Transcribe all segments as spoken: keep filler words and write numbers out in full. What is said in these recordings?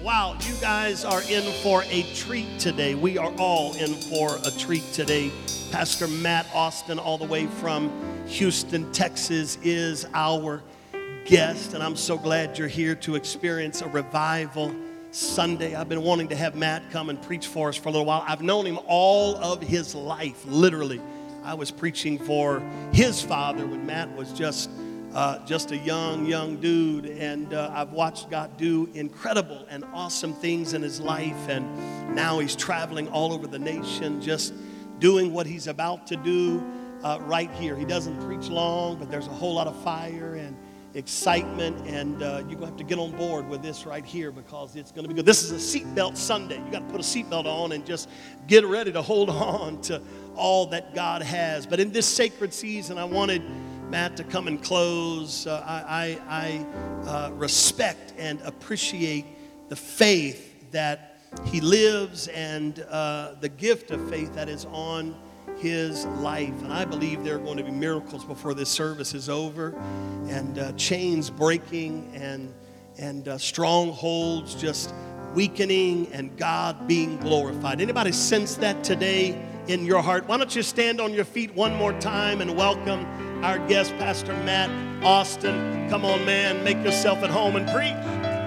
Wow, you guys are in for a treat today. We are all in for a treat today. Pastor Matt Austin, all the way from Houston, Texas, is our guest, and I'm so glad you're here to experience a revival Sunday. I've been wanting to have Matt come and preach for us for a little while. I've known him all of his life, literally. I was preaching for his father when Matt was just Uh, just a young, young dude, and uh, I've watched God do incredible and awesome things in his life, and now he's traveling all over the nation, just doing what he's about to do uh, right here. He doesn't preach long, but there's a whole lot of fire and excitement, and uh, you're going to have to get on board with this right here because it's going to be good. This is a seatbelt Sunday. You got to put a seatbelt on and just get ready to hold on to all that God has. But in this sacred season, I wanted Matt to come and close. Uh, I, I, I uh, respect and appreciate the faith that he lives and uh, the gift of faith that is on his life. And I believe there are going to be miracles before this service is over, and uh, chains breaking and, and uh, strongholds just weakening and God being glorified. Anybody sense that today in your heart? Why don't you stand on your feet one more time and welcome our guest, Pastor Matt Austin. Come on, man, make yourself at home and preach.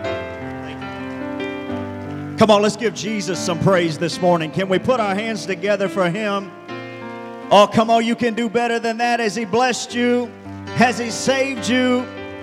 Thank you. Come on, let's give Jesus some praise this morning. Can we put our hands together for him? Oh, come on, you can do better than that. Has he blessed you? Has he saved you?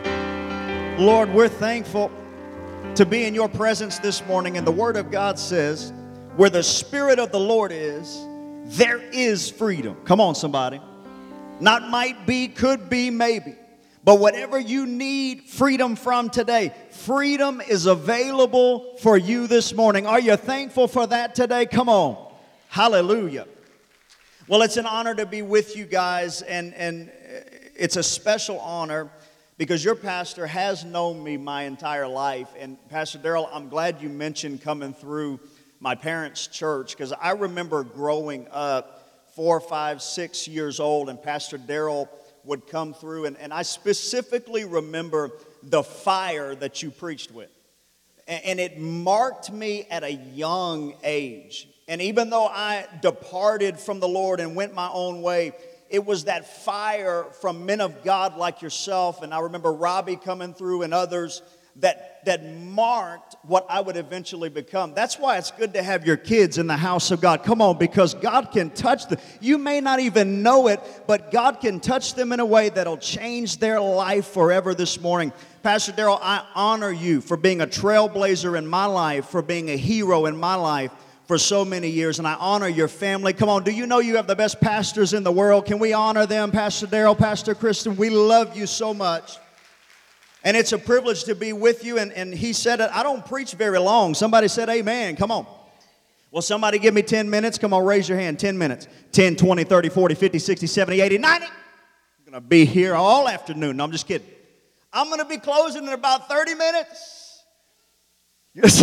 Lord, we're thankful to be in your presence this morning. And the Word of God says, where the Spirit of the Lord is, there is freedom. Come on, somebody. Not might be, could be, maybe. But whatever you need freedom from today, freedom is available for you this morning. Are you thankful for that today? Come on. Hallelujah. Well, it's an honor to be with you guys, and, and it's a special honor because your pastor has known me my entire life. And Pastor Darrell, I'm glad you mentioned coming through my parents' church, because I remember growing up four, five, six years old, and Pastor Darrell would come through, and, and I specifically remember the fire that you preached with. And, and it marked me at a young age. And even though I departed from the Lord and went my own way, it was that fire from men of God like yourself, and I remember Robbie coming through and others, that that marked what I would eventually become. That's why it's good to have your kids in the house of God. Come on, because God can touch them. You may not even know it, but God can touch them in a way that'll change their life forever this morning. Pastor Darrell, I honor you for being a trailblazer in my life, for being a hero in my life for so many years, and I honor your family. Come on, do you know you have the best pastors in the world? Can we honor them, Pastor Darrell, Pastor Kristen? We love you so much. And it's a privilege to be with you. And, and he said it, I don't preach very long. Somebody said amen. Come on. Well, somebody give me ten minutes. Come on, raise your hand. ten minutes. ten, twenty, thirty, forty, fifty, sixty, seventy, eighty, ninety. I'm going to be here all afternoon. No, I'm just kidding. I'm going to be closing in about thirty minutes. Yes.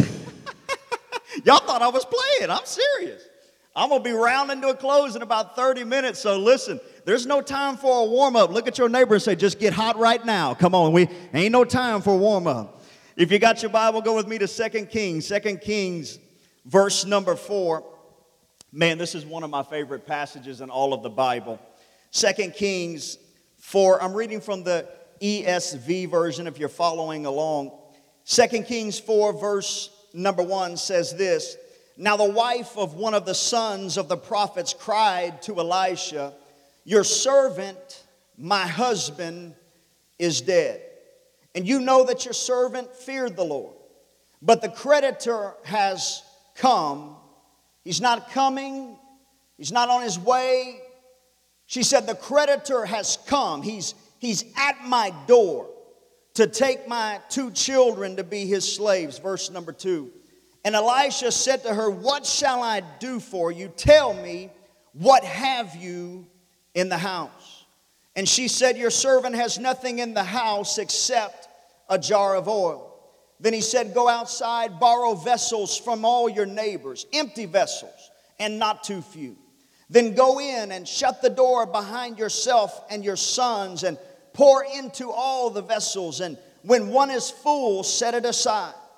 Y'all thought I was playing. I'm serious. I'm going to be rounding to a close in about thirty minutes. So listen, there's no time for a warm-up. Look at your neighbor and say, just get hot right now. Come on, we ain't no time for a warm-up. If you got your Bible, go with me to Second Kings. Second Kings, verse number four. Man, this is one of my favorite passages in all of the Bible. Second Kings four. I'm reading from the E S V version if you're following along. Second Kings four, verse number one says this. Now the wife of one of the sons of the prophets cried to Elisha, your servant, my husband, is dead. And you know that your servant feared the Lord. But the creditor has come. He's not coming. He's not on his way. She said, the creditor has come. He's, he's at my door to take my two children to be his slaves. Verse number two. And Elisha said to her, what shall I do for you? Tell me, what have you in the house? And she said, your servant has nothing in the house except a jar of oil. Then he said, go outside, borrow vessels from all your neighbors, empty vessels, and not too few. Then go in and shut the door behind yourself and your sons, and pour into all the vessels. And when one is full, set it aside.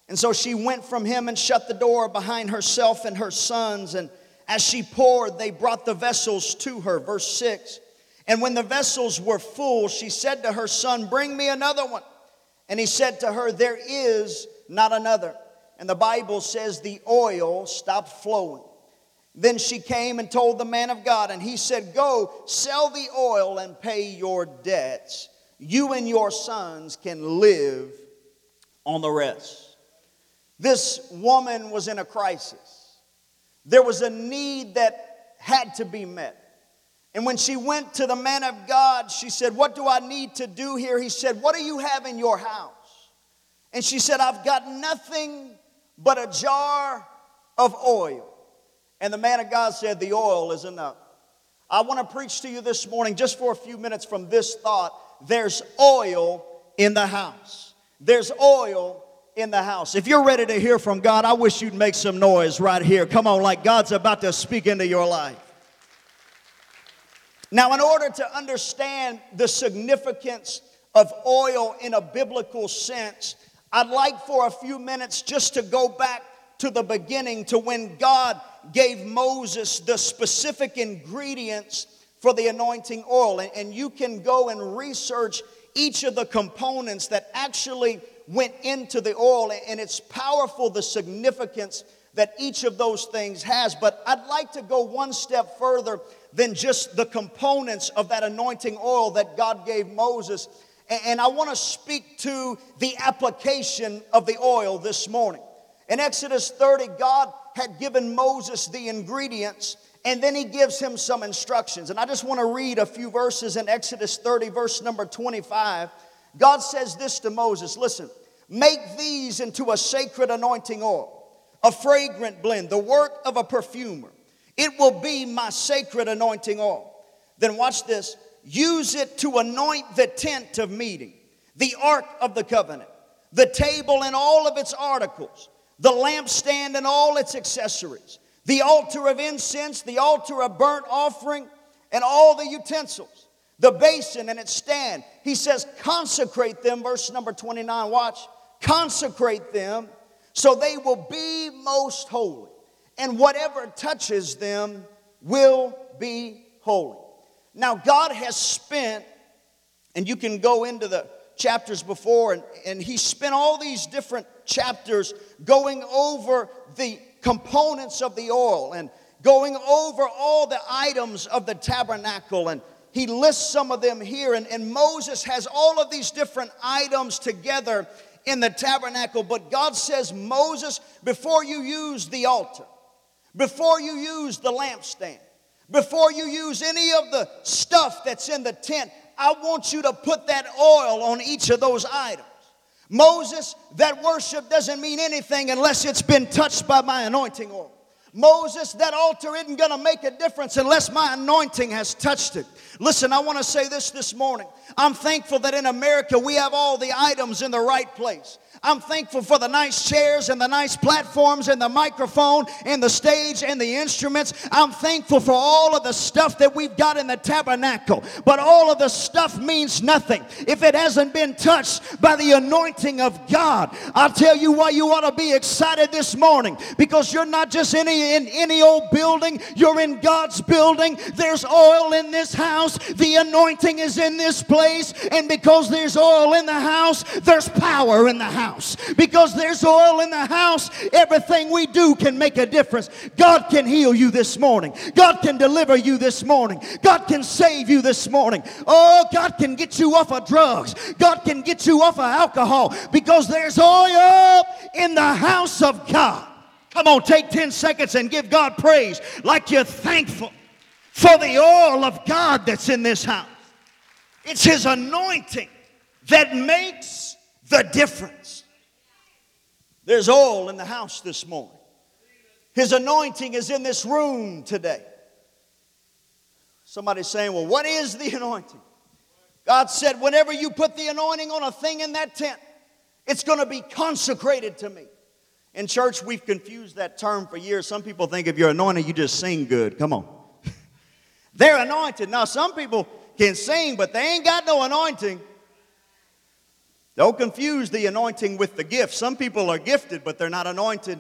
And so she went from him and shut the door behind herself and her sons. And as she poured, they brought the vessels to her. Verse six. And when the vessels were full, she said to her son, bring me another one. And he said to her, there is not another. And the Bible says the oil stopped flowing. Then she came and told the man of God, and he said, go, sell the oil and pay your debts. You and your sons can live on the rest. This woman was in a crisis. There was a need that had to be met. And when she went to the man of God, she said, what do I need to do here? He said, what do you have in your house? And she said, I've got nothing but a jar of oil. And the man of God said, the oil is enough. I want to preach to you this morning just for a few minutes from this thought. There's oil in the house. There's oil in the house. If you're ready to hear from God, I wish you'd make some noise right here. Come on, like God's about to speak into your life. Now, in order to understand the significance of oil in a biblical sense, I'd like for a few minutes just to go back to the beginning, to when God gave Moses the specific ingredients for the anointing oil. And, and you can go and research each of the components that actually went into the oil. And it's powerful, the significance that each of those things has. But I'd like to go one step further than just the components of that anointing oil that God gave Moses. And, and I want to speak to the application of the oil this morning. In Exodus thirty, God had given Moses the ingredients, and then he gives him some instructions. And I just want to read a few verses in Exodus thirty, verse number twenty-five. God says this to Moses, listen, make these into a sacred anointing oil, a fragrant blend, the work of a perfumer. It will be my sacred anointing oil. Then watch this. Use it to anoint the tent of meeting, the ark of the covenant, the table and all of its articles, the lampstand and all its accessories, the altar of incense, the altar of burnt offering, and all the utensils, the basin and its stand. He says, consecrate them, verse number twenty-nine, watch. Consecrate them so they will be most holy, and whatever touches them will be holy. Now, God has spent, and you can go into the chapters before, and, and he spent all these different chapters going over the components of the oil and going over all the items of the tabernacle, and he lists some of them here, and, and Moses has all of these different items together in the tabernacle. But God says, Moses, before you use the altar, before you use the lampstand, before you use any of the stuff that's in the tent, I want you to put that oil on each of those items. Moses, that worship doesn't mean anything unless it's been touched by my anointing oil. Moses, that altar isn't going to make a difference unless my anointing has touched it. Listen, I want to say this this morning. I'm thankful that in America we have all the items in the right place. I'm thankful for the nice chairs and the nice platforms and the microphone and the stage and the instruments. I'm thankful for all of the stuff that we've got in the tabernacle. But all of the stuff means nothing if it hasn't been touched by the anointing of God. I'll tell you why you ought to be excited this morning. Because you're not just any, in any old building. You're in God's building. There's oil in this house. The anointing is in this place. And because there's oil in the house, there's power in the house. Because there's oil in the house, everything we do can make a difference. God can heal you this morning. God can deliver you this morning. God can save you this morning. Oh, God can get you off of drugs. God can get you off of alcohol. Because there's oil in the house of God. Come on, take ten seconds and give God praise like you're thankful for the oil of God that's in this house. It's His anointing that makes the difference. There's oil in the house this morning. His anointing is in this room today. Somebody's saying, well, what is the anointing? God said, whenever you put the anointing on a thing in that tent, it's going to be consecrated to me. In church, we've confused that term for years. Some people think if you're anointed, you just sing good. Come on. They're anointed. Now, some people can sing, but they ain't got no anointing. Don't confuse the anointing with the gift. Some people are gifted, but they're not anointed.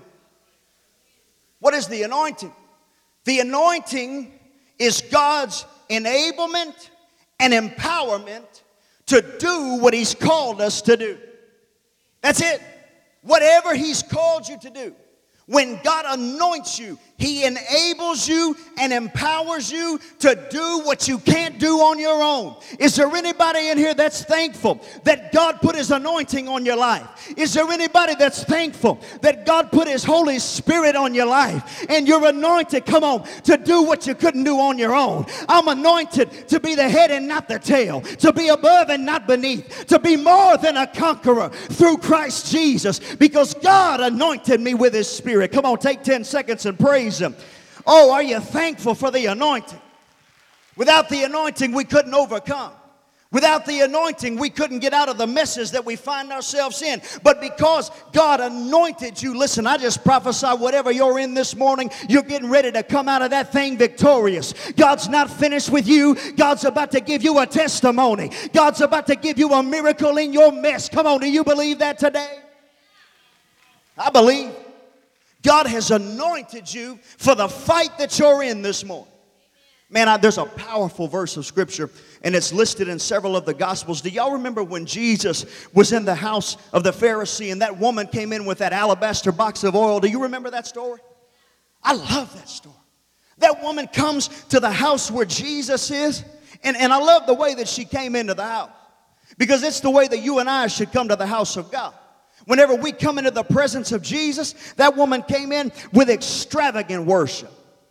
What is the anointing? The anointing is God's enablement and empowerment to do what He's called us to do. That's it. Whatever He's called you to do. When God anoints you, He enables you and empowers you to do what you can't do on your own. Is there anybody in here that's thankful that God put His anointing on your life? Is there anybody that's thankful that God put His Holy Spirit on your life and you're anointed, come on, to do what you couldn't do on your own? I'm anointed to be the head and not the tail, to be above and not beneath, to be more than a conqueror through Christ Jesus, because God anointed me with His Spirit. Come on, take ten seconds and praise Him. Oh, are you thankful for the anointing? Without the anointing, we couldn't overcome. Without the anointing, we couldn't get out of the messes that we find ourselves in. But because God anointed you, listen, I just prophesy whatever you're in this morning, you're getting ready to come out of that thing victorious. God's not finished with you. God's about to give you a testimony. God's about to give you a miracle in your mess. Come on, do you believe that today? I believe. God has anointed you for the fight that you're in this morning. Man, I, there's a powerful verse of Scripture, and it's listed in several of the Gospels. Do y'all remember when Jesus was in the house of the Pharisee and that woman came in with that alabaster box of oil? Do you remember that story? I love that story. That woman comes to the house where Jesus is, and, and I love the way that she came into the house, because it's the way that you and I should come to the house of God. Whenever we come into the presence of Jesus, that woman came in with extravagant worship.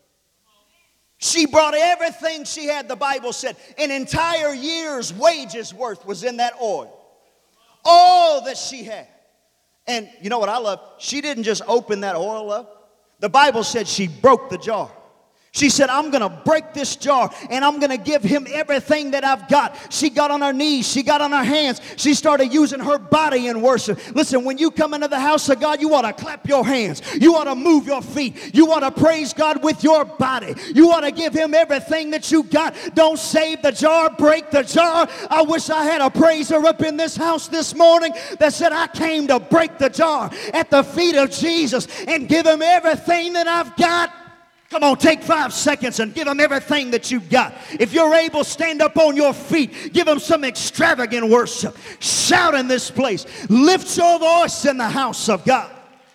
She brought everything she had. The Bible said an entire year's wages worth was in that oil. All that she had. And you know what I love? She didn't just open that oil up. The Bible said she broke the jar. She said, I'm going to break this jar and I'm going to give Him everything that I've got. She got on her knees. She got on her hands. She started using her body in worship. Listen, when you come into the house of God, you ought to clap your hands. You ought to move your feet. You ought to praise God with your body. You ought to give Him everything that you got. Don't save the jar, break the jar. I wish I had a praiser up in this house this morning that said, I came to break the jar at the feet of Jesus and give Him everything that I've got. Come on, take five seconds and give Him everything that you've got. If you're able, stand up on your feet. Give Him some extravagant worship. Shout in this place. Lift your voice in the house of God.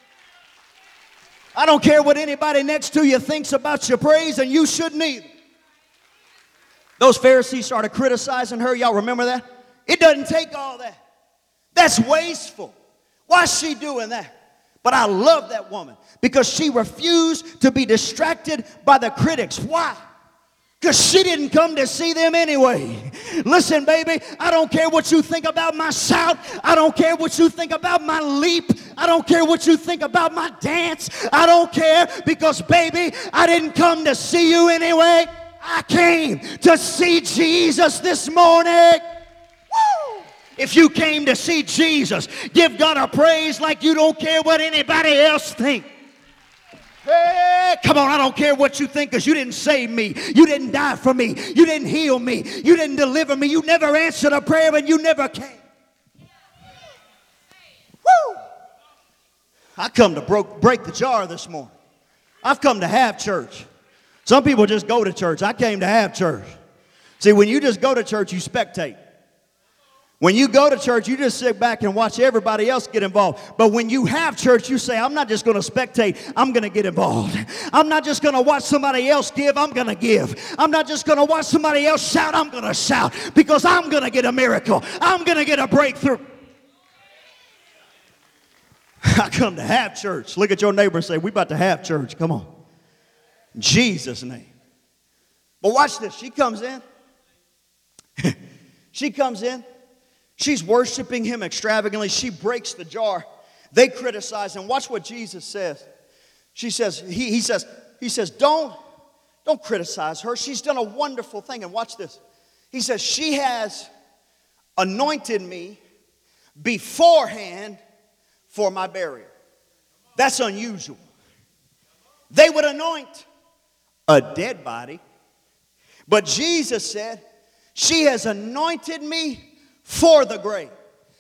I don't care what anybody next to you thinks about your praise, and you shouldn't either. Those Pharisees started criticizing her. Y'all remember that? It doesn't take all that. That's wasteful. Why's she doing that? But I love that woman because she refused to be distracted by the critics. Why? Because she didn't come to see them anyway. Listen, baby, I don't care what you think about my shout. I don't care what you think about my leap. I don't care what you think about my dance. I don't care because, baby, I didn't come to see you anyway. I came to see Jesus this morning. Woo! If you came to see Jesus, give God a praise like you don't care what anybody else thinks. Hey, come on, I don't care what you think, because you didn't save me. You didn't die for me. You didn't heal me. You didn't deliver me. You never answered a prayer, and you never came. Woo! I come to broke, break the jar this morning. I've come to have church. Some people just go to church. I came to have church. See, when you just go to church, you spectate. When you go to church, you just sit back and watch everybody else get involved. But when you have church, you say, I'm not just going to spectate, I'm going to get involved. I'm not just going to watch somebody else give, I'm going to give. I'm not just going to watch somebody else shout, I'm going to shout. Because I'm going to get a miracle. I'm going to get a breakthrough. I come to have church. Look at your neighbor and say, we about to have church. Come on. In Jesus' name. But watch this. She comes in. She comes in. She's worshiping Him extravagantly. She breaks the jar. They criticize Him. Watch what Jesus says. She says, he, he says, he says, don't, don't criticize her. She's done a wonderful thing. And watch this. He says, she has anointed me beforehand for my burial. That's unusual. They would anoint a dead body. But Jesus said, she has anointed me for the grave.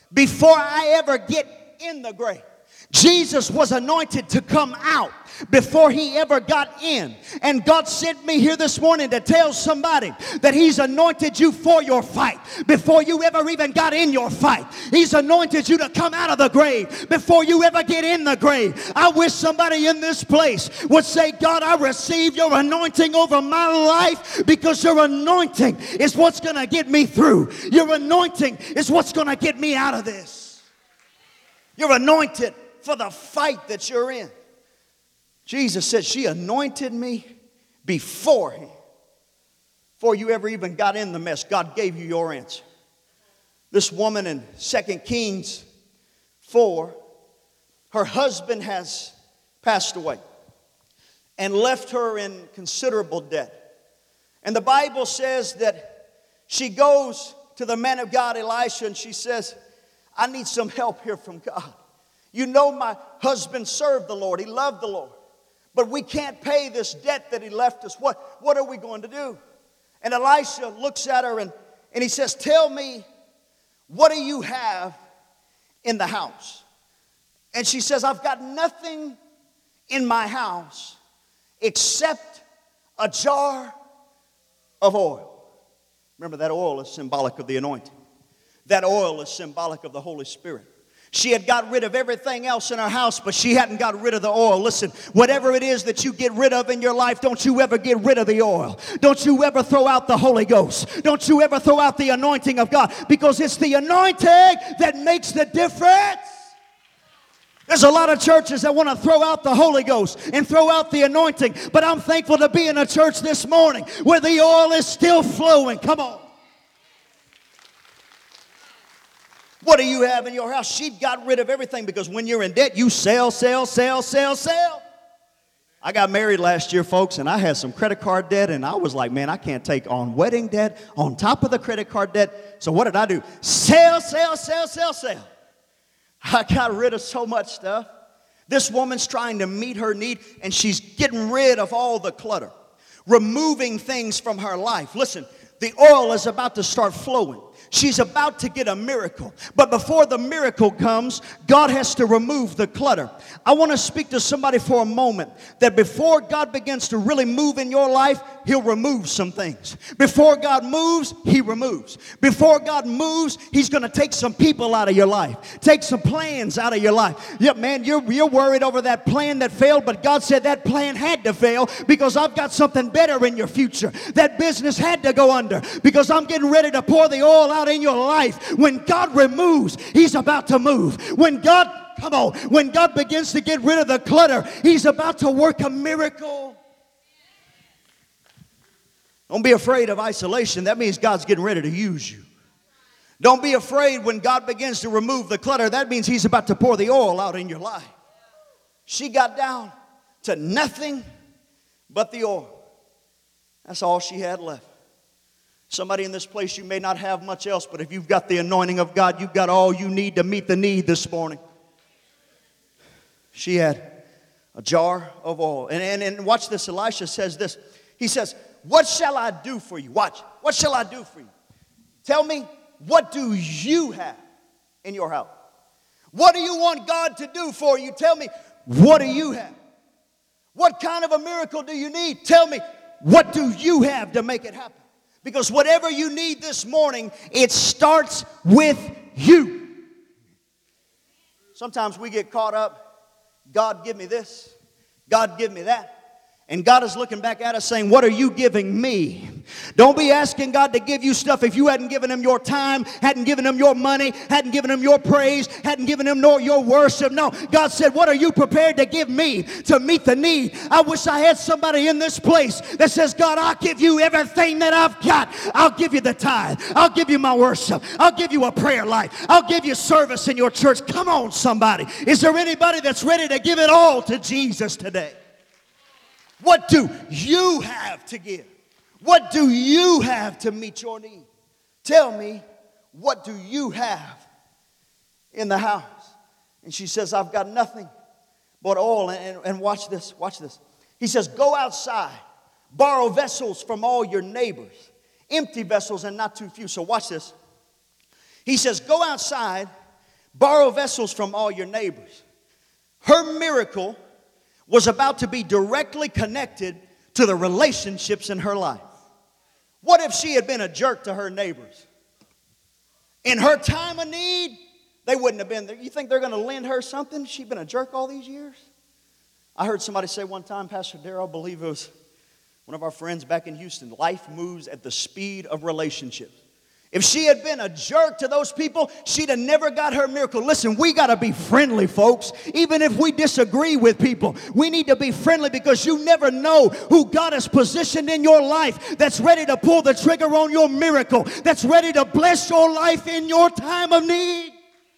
before I ever get in the grave. Jesus was anointed to come out before he ever got in. And God sent me here this morning to tell somebody that he's anointed you for your fight before you ever even got in your fight. He's anointed you to come out of the grave before you ever get in the grave. I wish somebody in this place would say, God, I receive your anointing over my life, because your anointing is what's going to get me through. Your anointing is what's going to get me out of this. You're anointed for the fight that you're in. Jesus said, she anointed me beforehand. Before you ever even got in the mess, God gave you your answer. This woman in Second Kings four, her husband has passed away and left her in considerable debt. And the Bible says that she goes to the man of God, Elisha, and she says, I need some help here from God. You know, my husband served the Lord. He loved the Lord. But we can't pay this debt that he left us. What, what are we going to do? And Elisha looks at her and, and he says, tell me, what do you have in the house? And she says, I've got nothing in my house except a jar of oil. Remember, that oil is symbolic of the anointing. That oil is symbolic of the Holy Spirit. She had got rid of everything else in her house, but she hadn't got rid of the oil. Listen, whatever it is that you get rid of in your life, don't you ever get rid of the oil. Don't you ever throw out the Holy Ghost. Don't you ever throw out the anointing of God, because it's the anointing that makes the difference. There's a lot of churches that want to throw out the Holy Ghost and throw out the anointing, but I'm thankful to be in a church this morning where the oil is still flowing. Come on. What do you have in your house? She got rid of everything, because when you're in debt, you sell, sell, sell, sell, sell. I got married last year, folks, and I had some credit card debt, and I was like, man, I can't take on wedding debt on top of the credit card debt. So what did I do? Sell, sell, sell, sell, sell. I got rid of so much stuff. This woman's trying to meet her need, and she's getting rid of all the clutter, removing things from her life. Listen, the oil is about to start flowing. She's about to get a miracle. But before the miracle comes, God has to remove the clutter. I want to speak to somebody for a moment that before God begins to really move in your life, He'll remove some things. Before God moves, He removes. Before God moves, He's going to take some people out of your life. Take some plans out of your life. Yeah, man, you're, you're worried over that plan that failed, but God said that plan had to fail because I've got something better in your future. That business had to go under because I'm getting ready to pour the oil out in your life. When God removes, He's about to move. When God, come on, when God begins to get rid of the clutter, He's about to work a miracle. Don't be afraid of isolation. That means God's getting ready to use you. Don't be afraid when God begins to remove the clutter. That means He's about to pour the oil out in your life. She got down to nothing but the oil. That's all she had left. Somebody in this place, you may not have much else, but if you've got the anointing of God, you've got all you need to meet the need this morning. She had a jar of oil. And, and, and watch this, Elisha says this. He says, what shall I do for you? Watch. What shall I do for you? Tell me, what do you have in your house? What do you want God to do for you? Tell me, what do you have? What kind of a miracle do you need? Tell me, what do you have to make it happen? Because whatever you need this morning, it starts with you. Sometimes we get caught up, God give me this, God give me that. And God is looking back at us saying, what are you giving me? Don't be asking God to give you stuff if you hadn't given Him your time, hadn't given Him your money, hadn't given Him your praise, hadn't given Him nor your worship. No, God said, what are you prepared to give me to meet the need? I wish I had somebody in this place that says, God, I'll give you everything that I've got. I'll give you the tithe. I'll give you my worship. I'll give you a prayer life. I'll give you service in your church. Come on, somebody. Is there anybody that's ready to give it all to Jesus today? What do you have to give? What do you have to meet your need? Tell me, what do you have in the house? And she says, I've got nothing but oil. And, and, and watch this, watch this. He says, go outside, borrow vessels from all your neighbors, empty vessels and not too few. So watch this. He says, go outside Borrow vessels from all your neighbors. Her miracle was about to be directly connected to the relationships in her life. What if she had been a jerk to her neighbors? In her time of need, they wouldn't have been there. You think they're going to lend her something? She's been a jerk all these years? I heard somebody say one time, Pastor Darrell, I believe it was one of our friends back in Houston, life moves at the speed of relationships. If she had been a jerk to those people, she'd have never got her miracle. Listen, we got to be friendly, folks. Even if we disagree with people, we need to be friendly because you never know who God has positioned in your life that's ready to pull the trigger on your miracle, that's ready to bless your life in your time of need.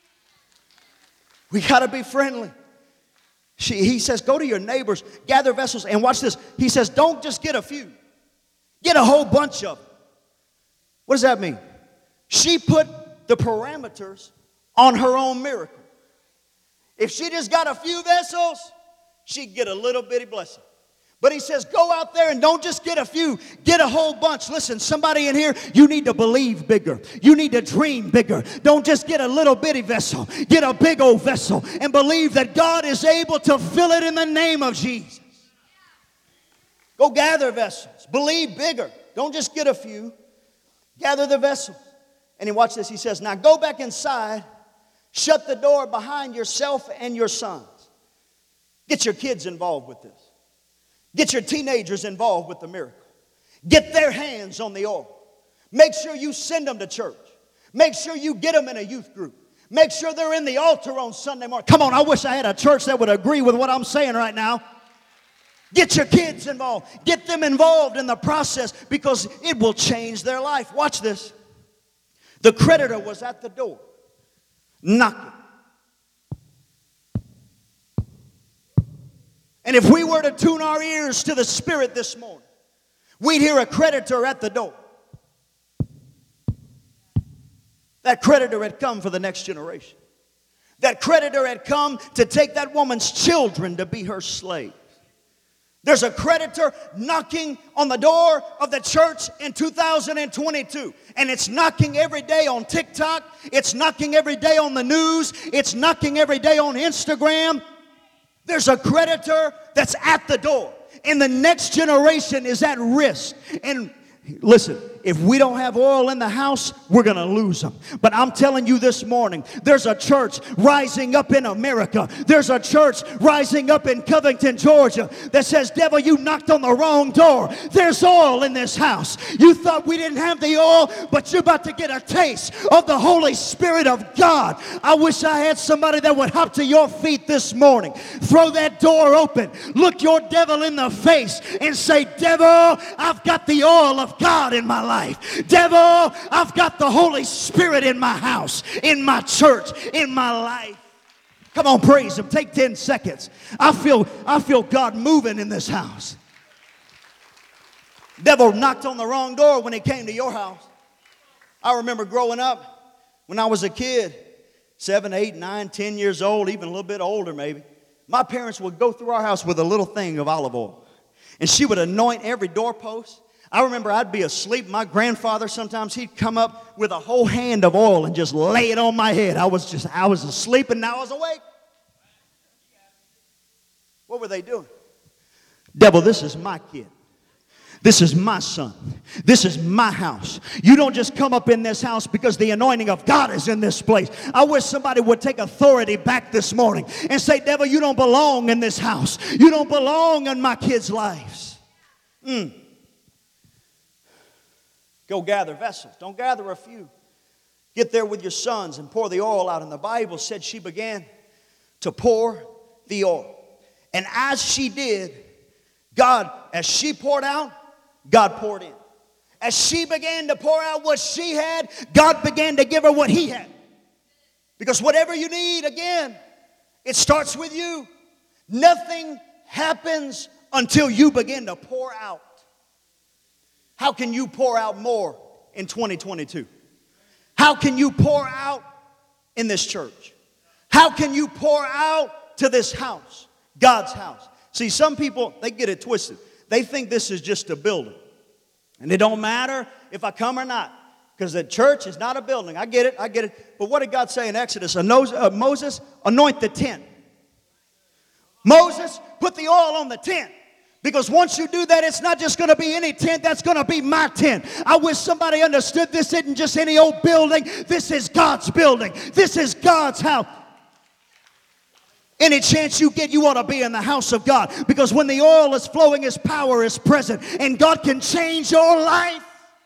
We got to be friendly. She, he says, go to your neighbors, gather vessels, and watch this. He says, don't just get a few. Get a whole bunch of them. What does that mean? She put the parameters on her own miracle. If she just got a few vessels, she'd get a little bitty blessing. But he says, go out there and don't just get a few, get a whole bunch. Listen, somebody in here, you need to believe bigger. You need to dream bigger. Don't just get a little bitty vessel. Get a big old vessel and believe that God is able to fill it in the name of Jesus. Go gather vessels. Believe bigger. Don't just get a few. Gather the vessels. And he watch this. He says, now go back inside. Shut the door behind yourself and your sons. Get your kids involved with this. Get your teenagers involved with the miracle. Get their hands on the oil. Make sure you send them to church. Make sure you get them in a youth group. Make sure they're in the altar on Sunday morning. Come on, I wish I had a church that would agree with what I'm saying right now. Get your kids involved. Get them involved in the process because it will change their life. Watch this. The creditor was at the door, knocking. And if we were to tune our ears to the Spirit this morning, we'd hear a creditor at the door. That creditor had come for the next generation. That creditor had come to take that woman's children to be her slaves. There's a creditor knocking on the door of the church in two thousand twenty-two. And it's knocking every day on TikTok. It's knocking every day on the news. It's knocking every day on Instagram. There's a creditor that's at the door. And the next generation is at risk. And listen, if we don't have oil in the house, we're going to lose them. But I'm telling you this morning, there's a church rising up in America. There's a church rising up in Covington, Georgia that says, devil, you knocked on the wrong door. There's oil in this house. You thought we didn't have the oil, but you're about to get a taste of the Holy Spirit of God. I wish I had somebody that would hop to your feet this morning. Throw that door open. Look your devil in the face and say, devil, I've got the oil of God in my life. Life. Devil, I've got the Holy Spirit in my house, in my church, in my life. Come on, praise Him. Take ten seconds. I feel, I feel God moving in this house. Devil knocked on the wrong door when he came to your house. I remember growing up when I was a kid, seven, eight, nine, ten years old, even a little bit older maybe. My parents would go through our house with a little thing of olive oil. And she would anoint every doorpost. I remember I'd be asleep. My grandfather, sometimes he'd come up with a whole hand of oil and just lay it on my head. I was just, I was asleep and now I was awake. What were they doing? Devil, this is my kid. This is my son. This is my house. You don't just come up in this house because the anointing of God is in this place. I wish somebody would take authority back this morning and say, devil, you don't belong in this house. You don't belong in my kids' lives. Mm. Go gather vessels. Don't gather a few. Get there with your sons and pour the oil out. And the Bible said she began to pour the oil. And as she did, God, as she poured out, God poured in. As she began to pour out what she had, God began to give her what He had. Because whatever you need, again, it starts with you. Nothing happens until you begin to pour out. How can you pour out more in twenty twenty-two? How can you pour out in this church? How can you pour out to this house, God's house? See, some people, they get it twisted. They think this is just a building. And it don't matter if I come or not. Because the church is not a building. I get it, I get it. But what did God say in Exodus? Uh, Moses, anoint the tent. Moses, put the oil on the tent. Because once you do that, it's not just going to be any tent, that's going to be my tent. I wish somebody understood this isn't just any old building. This is God's building. This is God's house. Any chance you get, you ought to be in the house of God. Because when the oil is flowing, His power is present. And God can change your life.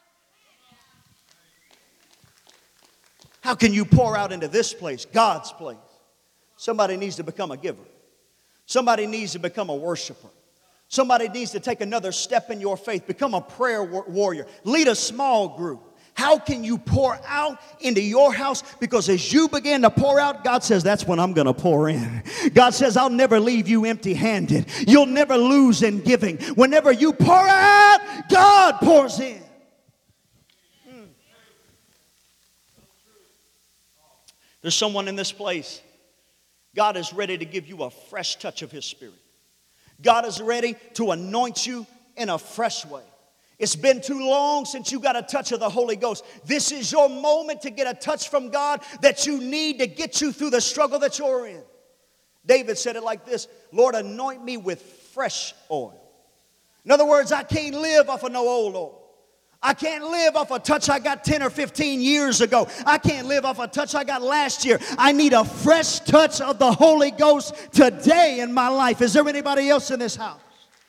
How can you pour out into this place, God's place? Somebody needs to become a giver. Somebody needs to become a worshiper. Somebody needs to take another step in your faith. Become a prayer warrior. Lead a small group. How can you pour out into your house? Because as you begin to pour out, God says, that's when I'm going to pour in. God says, I'll never leave you empty-handed. You'll never lose in giving. Whenever you pour out, God pours in. Mm. There's someone in this place. God is ready to give you a fresh touch of His Spirit. God is ready to anoint you in a fresh way. It's been too long since you got a touch of the Holy Ghost. This is your moment to get a touch from God that you need to get you through the struggle that you're in. David said it like this, Lord, anoint me with fresh oil. In other words, I can't live off of no old oil. I can't live off a touch I got ten or fifteen years ago. I can't live off a touch I got last year. I need a fresh touch of the Holy Ghost today in my life. Is there anybody else in this house?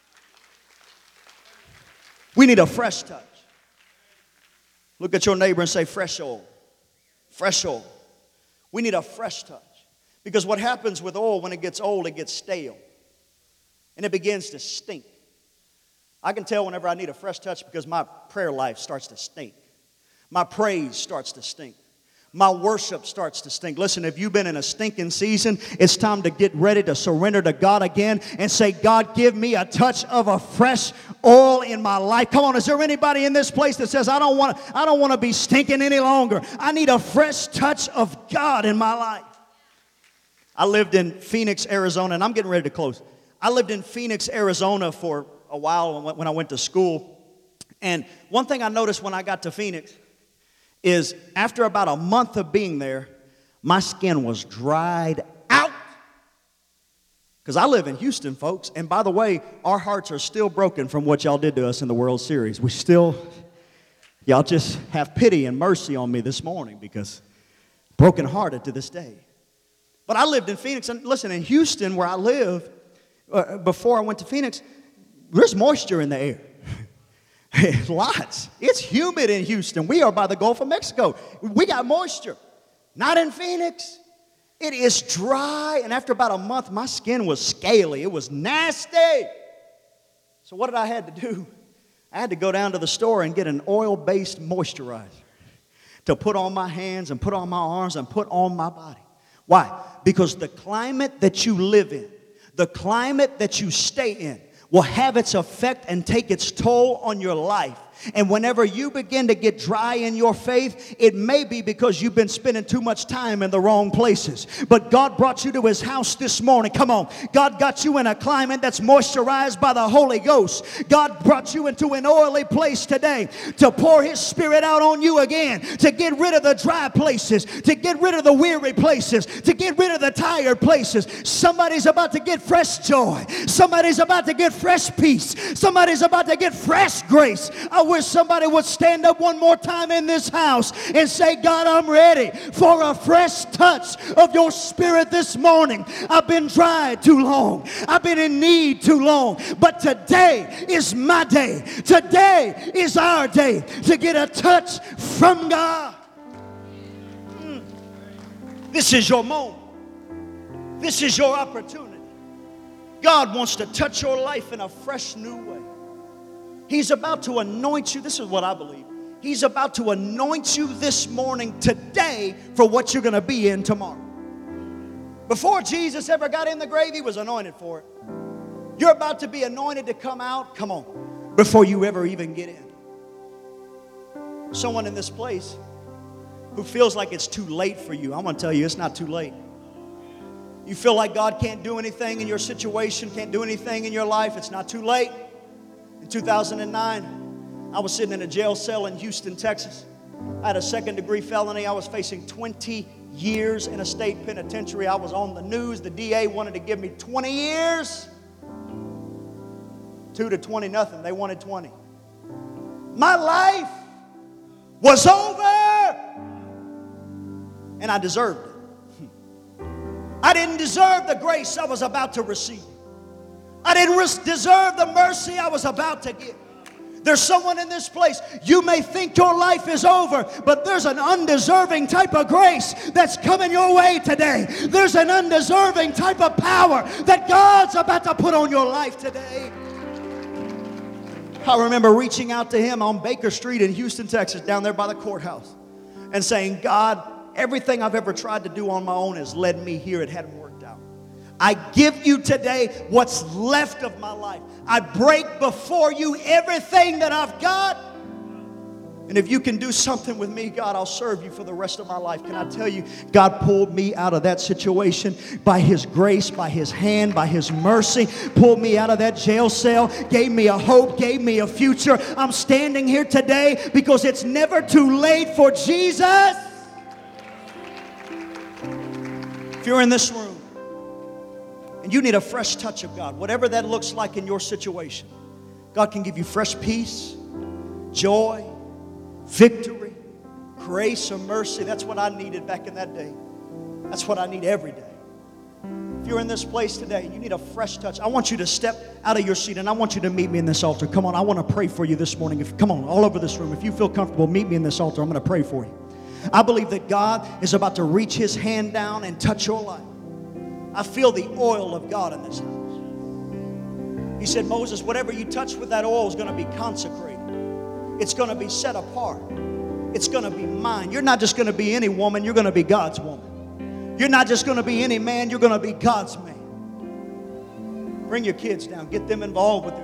We need a fresh touch. Look at your neighbor and say, fresh oil. Fresh oil. We need a fresh touch. Because what happens with oil when it gets old, it gets stale. And it begins to stink. I can tell whenever I need a fresh touch because my prayer life starts to stink. My praise starts to stink. My worship starts to stink. Listen, if you've been in a stinking season, it's time to get ready to surrender to God again and say, God, give me a touch of a fresh oil in my life. Come on, is there anybody in this place that says, I don't want to, I don't want to be stinking any longer. I need a fresh touch of God in my life. I lived in Phoenix, Arizona, and I'm getting ready to close. I lived in Phoenix, Arizona for a while when I went to school. And one thing I noticed when I got to Phoenix is after about a month of being there, my skin was dried out. Because I live in Houston, folks. And by the way, our hearts are still broken from what y'all did to us in the World Series. We still, y'all just have pity and mercy on me this morning because brokenhearted to this day. But I lived in Phoenix. And listen, in Houston where I live, uh, before I went to Phoenix, there's moisture in the air. Lots. It's humid in Houston. We are by the Gulf of Mexico. We got moisture. Not in Phoenix. It is dry. And after about a month, my skin was scaly. It was nasty. So what did I have to do? I had to go down to the store and get an oil-based moisturizer to put on my hands and put on my arms and put on my body. Why? Because the climate that you live in, the climate that you stay in, will have its effect and take its toll on your life. And whenever you begin to get dry in your faith, it may be because you've been spending too much time in the wrong places. But God brought you to His house this morning. Come on. God got you in a climate that's moisturized by the Holy Ghost. God brought you into an oily place today to pour His Spirit out on you again, to get rid of the dry places, to get rid of the weary places, to get rid of the tired places. Somebody's about to get fresh joy. Somebody's about to get fresh peace. Somebody's about to get fresh grace. I wish somebody would stand up one more time in this house and say, God, I'm ready for a fresh touch of your Spirit this morning. I've been dry too long. I've been in need too long. But today is my day. Today is our day to get a touch from God. Mm. This is your moment. This is your opportunity. God wants to touch your life in a fresh new way. He's about to anoint you. This is what I believe. He's about to anoint you this morning, today, for what you're going to be in tomorrow. Before Jesus ever got in the grave, He was anointed for it. You're about to be anointed to come out, come on, before you ever even get in. Someone in this place who feels like it's too late for you, I want to tell you it's not too late. You feel like God can't do anything in your situation, can't do anything in your life, it's not too late. In two thousand nine, I was sitting in a jail cell in Houston, Texas. I had a second degree felony. I was facing twenty years in a state penitentiary. I was on the news. The D A wanted to give me twenty years. Two to twenty, nothing. They wanted twenty. My life was over, and I deserved it. I didn't deserve the grace I was about to receive. I didn't deserve the mercy I was about to get. There's someone in this place, you may think your life is over, but there's an undeserving type of grace that's coming your way today. There's an undeserving type of power that God's about to put on your life today. I remember reaching out to him on Baker Street in Houston, Texas, down there by the courthouse, and saying, God, everything I've ever tried to do on my own has led me here. It hadn't worked out. I give you today what's left of my life. I break before you everything that I've got. And if you can do something with me, God, I'll serve you for the rest of my life. Can I tell you, God pulled me out of that situation by His grace, by His hand, by His mercy, pulled me out of that jail cell, gave me a hope, gave me a future. I'm standing here today because it's never too late for Jesus. If you're in this room and you need a fresh touch of God, whatever that looks like in your situation, God can give you fresh peace, joy, victory, grace, or mercy. That's what I needed back in that day. That's what I need every day. If you're in this place today and you need a fresh touch, I want you to step out of your seat and I want you to meet me in this altar. Come on, I want to pray for you this morning. If, come on, all over this room. If you feel comfortable, meet me in this altar. I'm going to pray for you. I believe that God is about to reach His hand down and touch your life. I feel the oil of God in this house. He said, Moses, whatever you touch with that oil is going to be consecrated. It's going to be set apart. It's going to be mine. You're not just going to be any woman. You're going to be God's woman. You're not just going to be any man. You're going to be God's man. Bring your kids down. Get them involved with the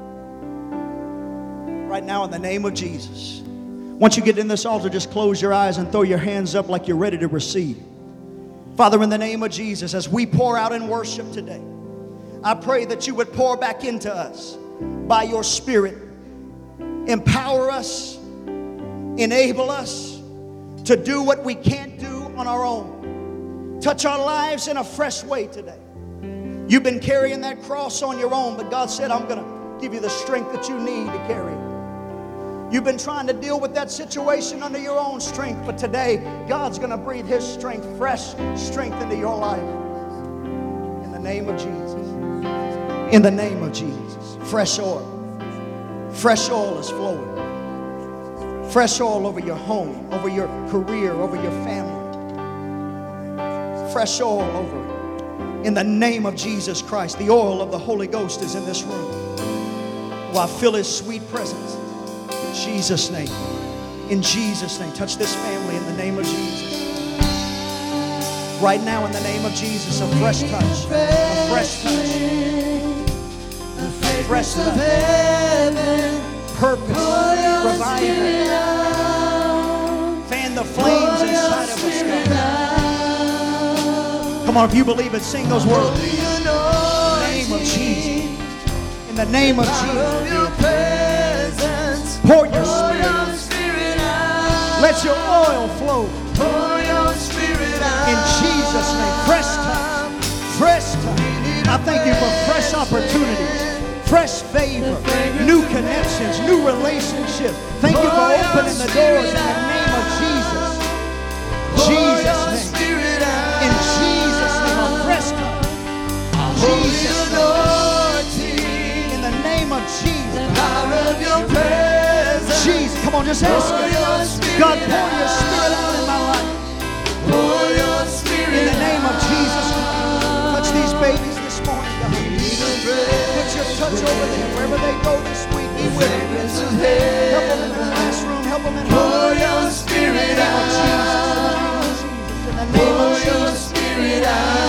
oil. Right now, in the name of Jesus. Once you get in this altar, just close your eyes and throw your hands up like you're ready to receive. Father, in the name of Jesus, as we pour out in worship today, I pray that you would pour back into us by your Spirit. Empower us, enable us to do what we can't do on our own. Touch our lives in a fresh way today. You've been carrying that cross on your own, but God said, I'm going to give you the strength that you need to carry it. You've been trying to deal with that situation under your own strength, but today, God's going to breathe His strength, fresh strength into your life. In the name of Jesus. In the name of Jesus. Fresh oil. Fresh oil is flowing. Fresh oil over your home, over your career, over your family. Fresh oil over. In the name of Jesus Christ, the oil of the Holy Ghost is in this room. Well, I feel His sweet presence. In Jesus' name. In Jesus' name. Touch this family in the name of Jesus. Right now, in the name of Jesus, a fresh touch. A fresh touch. Fresh touch, purpose, revival. Fan the flames inside of us, God. Come on, if you believe it, sing those words. In the name of Jesus. In the name of Jesus. Pour your Spirit. Let your oil flow. In Jesus' name, fresh touch. Fresh touch. I thank you for fresh opportunities. Fresh favor, new connections, new relationships. Thank you for opening the doors in the name of Jesus. Jesus' name. In Jesus' name, a fresh touch. Jesus' name. In the name of Jesus. Jesus, come on, just ask Him. God, pour your Spirit out in my life. In the name of Jesus, touch these babies this morning, God. Put your touch over them wherever they go this week. Be with them. Help them in the classroom. Help them in home. Pour your Spirit out. In the name of Jesus. Pour your Spirit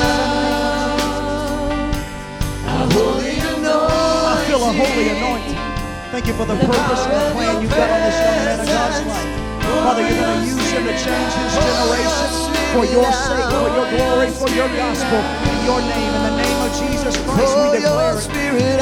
out. I feel a holy anointing. Thank you for the purpose and the plan you've got on this young man of God's life. Father, you're going to use him to change his generation for your sake, for your glory, for your gospel, in your name. In the name of Jesus Christ, we declare it.